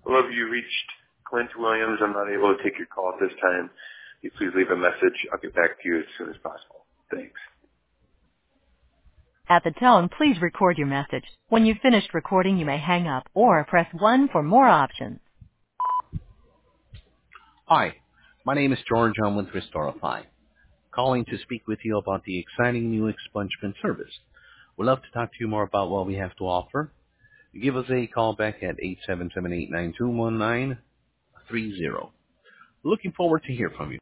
Hello, you reached Clint Williams. I'm not able to take your call at this time. Can you please leave a message? I'll get back to you as soon as possible. Thanks. At the tone, please record your message. When you've finished recording, you may hang up or press 1 for more options. Hi, my name is George. I'm with Restorify, calling to speak with you about the exciting new expungement service. We'd love to talk to you more about what we have to offer. Give us a call back at 877-892-1930. Looking forward to hear from you.